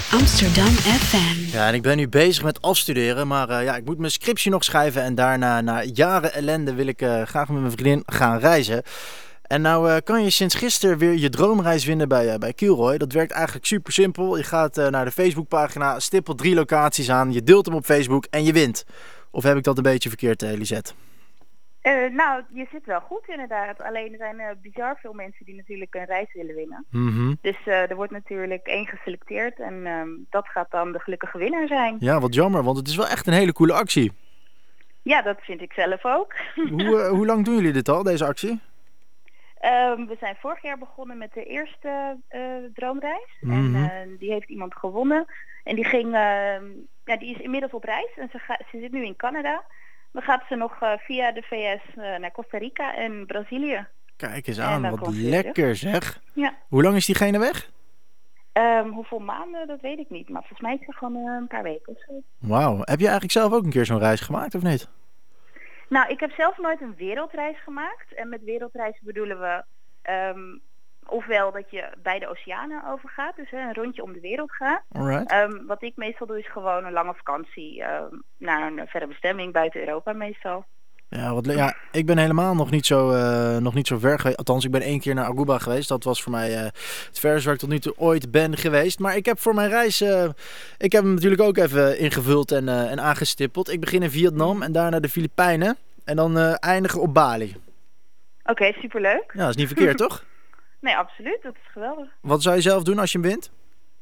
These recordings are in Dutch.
Amsterdam FM. Ja, en ik ben nu bezig met afstuderen, maar ik moet mijn scriptie nog schrijven en daarna, na jaren ellende, wil ik graag met mijn vriendin gaan reizen. En nou kan je sinds gisteren weer je droomreis winnen bij Kilroy. Dat werkt eigenlijk super simpel. Je gaat naar de Facebookpagina, stippelt 3 locaties aan, je deelt hem op Facebook en je wint. Of heb ik dat een beetje verkeerd, Lisette? Nou, je zit wel goed inderdaad. Alleen er zijn bizar veel mensen die natuurlijk een reis willen winnen. Mm-hmm. Dus er wordt natuurlijk 1 geselecteerd en dat gaat dan de gelukkige winnaar zijn. Ja, wat jammer, want het is wel echt een hele coole actie. Ja, dat vind ik zelf ook. Hoe lang doen jullie dit al, deze actie? We zijn vorig jaar begonnen met de eerste droomreis. Mm-hmm. En die heeft iemand gewonnen. En die ging, die is inmiddels op reis en ze zit nu in Canada. Dan gaat ze nog via de VS naar Costa Rica en Brazilië. Kijk eens aan, wat komt ze lekker zeg. Ja. Hoe lang is diegene weg? Hoeveel maanden, dat weet ik niet. Maar volgens mij is het gewoon een paar weken of zo. Wauw. Heb je eigenlijk zelf ook een keer zo'n reis gemaakt of niet? Nou, ik heb zelf nooit een wereldreis gemaakt. En met wereldreis bedoelen we ofwel dat je bij de oceanen overgaat. Dus een rondje om de wereld gaat. Alright. Wat ik meestal doe is gewoon een lange vakantie naar een verre bestemming buiten Europa meestal. Ja, ik ben helemaal nog niet zo ver geweest. Althans, ik ben 1 keer naar Aruba geweest. Dat was voor mij het verste waar ik tot nu toe ooit ben geweest. Maar ik heb voor mijn reis, ik heb hem natuurlijk ook even ingevuld en aangestippeld. Ik begin in Vietnam en daarna de Filipijnen. En dan eindigen op Bali. Oké, superleuk. Ja, dat is niet verkeerd, toch? Nee, absoluut. Dat is geweldig. Wat zou je zelf doen als je hem wint?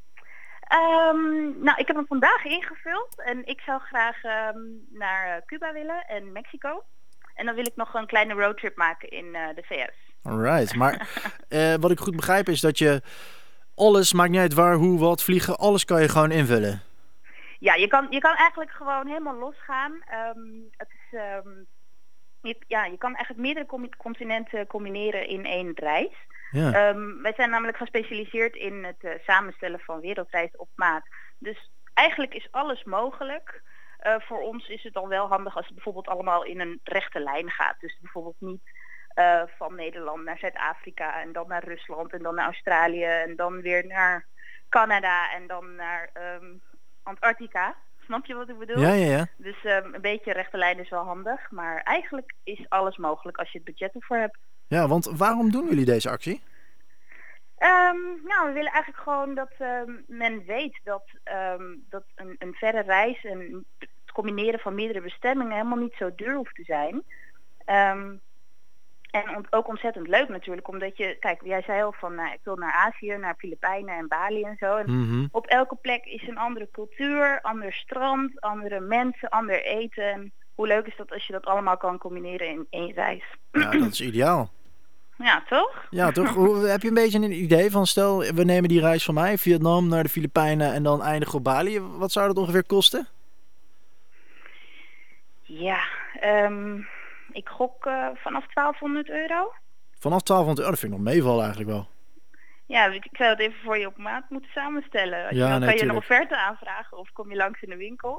Nou, ik heb hem vandaag ingevuld. En ik zou graag naar Cuba willen en Mexico. En dan wil ik nog een kleine roadtrip maken in de VS. Alright, maar wat ik goed begrijp is dat je alles, maakt niet uit waar, hoe, wat, vliegen, alles kan je gewoon invullen. Ja, je kan eigenlijk gewoon helemaal losgaan. Het is, je kan eigenlijk meerdere continenten combineren in 1 reis. Ja. Wij zijn namelijk gespecialiseerd in het samenstellen van wereldreis op maat. Dus eigenlijk is alles mogelijk. Voor ons is het dan wel handig als het bijvoorbeeld allemaal in een rechte lijn gaat. Dus bijvoorbeeld niet van Nederland naar Zuid-Afrika en dan naar Rusland en dan naar Australië en dan weer naar Canada en dan naar Antarctica. Snap je wat ik bedoel? Ja. Dus een beetje rechte lijn is wel handig, maar eigenlijk is alles mogelijk als je het budget ervoor hebt. Ja, want waarom doen jullie deze actie? Nou, we willen eigenlijk gewoon dat men weet dat een verre reis en het combineren van meerdere bestemmingen helemaal niet zo duur hoeft te zijn. En ook ontzettend leuk natuurlijk, omdat je, kijk, jij zei al van, ik wil naar Azië, naar Filipijnen en Bali en zo. En op elke plek is een andere cultuur, ander strand, andere mensen, ander eten. En hoe leuk is dat als je dat allemaal kan combineren in 1 reis? Ja, dat is ideaal. Ja, toch? Ja, toch? Heb je een beetje een idee van, stel, we nemen die reis van mij, Vietnam naar de Filipijnen en dan eindigen op Bali. Wat zou dat ongeveer kosten? Ja, ik gok vanaf €1200. Vanaf 1200 euro, dat vind ik nog meevallen eigenlijk wel. Ja, ik zou dat even voor je op maat moeten samenstellen. Dan kan je een offerte aanvragen of kom je langs in de winkel.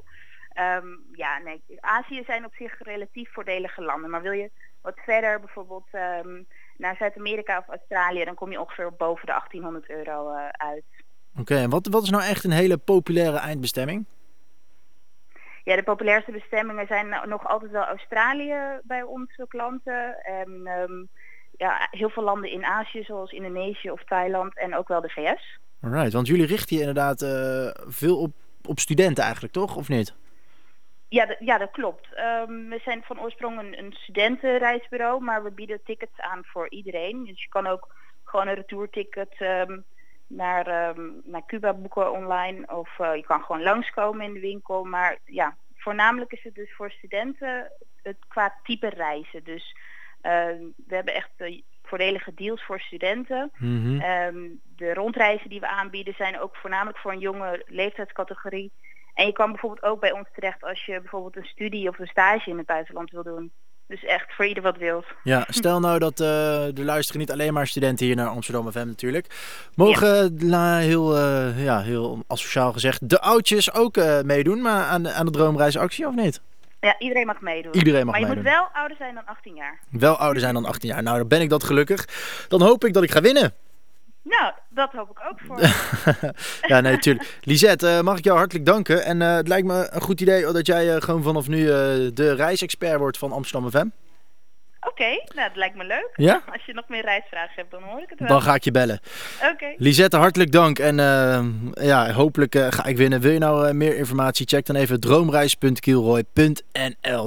Azië zijn op zich relatief voordelige landen. Maar wil je wat verder, bijvoorbeeld naar Zuid-Amerika of Australië, dan kom je ongeveer boven de €1800 uit. Oké, en wat is nou echt een hele populaire eindbestemming? Ja, de populairste bestemmingen zijn nog altijd wel Australië bij onze klanten. En heel veel landen in Azië, zoals Indonesië of Thailand en ook wel de VS. Alright, want jullie richten je inderdaad veel op studenten eigenlijk, toch? Of niet? Ja, dat klopt. We zijn van oorsprong een studentenreisbureau, maar we bieden tickets aan voor iedereen. Dus je kan ook gewoon een retourticket naar Cuba boeken online of je kan gewoon langskomen in de winkel. Maar ja, voornamelijk is het dus voor studenten qua type reizen. Dus we hebben echt voordelige deals voor studenten. De rondreizen die we aanbieden zijn ook voornamelijk voor een jonge leeftijdscategorie. En je kan bijvoorbeeld ook bij ons terecht als je bijvoorbeeld een studie of een stage in het buitenland wil doen. Dus echt voor ieder wat wilt. Ja, stel nou dat er luisteren niet alleen maar studenten hier naar Amsterdam FM natuurlijk. Mogen heel asociaal gezegd de oudjes ook meedoen maar aan de droomreisactie of niet? Ja, iedereen mag meedoen. Maar je moet wel ouder zijn dan 18 jaar. Wel ouder zijn dan 18 jaar. Nou, dan ben ik dat gelukkig. Dan hoop ik dat ik ga winnen. Nou, dat hoop ik ook voor je. Ja, nee, natuurlijk. Lisette, mag ik jou hartelijk danken. En het lijkt me een goed idee dat jij gewoon vanaf nu de reisexpert wordt van Amsterdam FM. Oké, nou, dat lijkt me leuk. Ja? Als je nog meer reisvragen hebt, dan hoor ik het wel. Dan ga ik je bellen. Oké. Lisette, hartelijk dank. En ja, hopelijk ga ik winnen. Wil je nou meer informatie? Check dan even droomreis.kielroy.nl.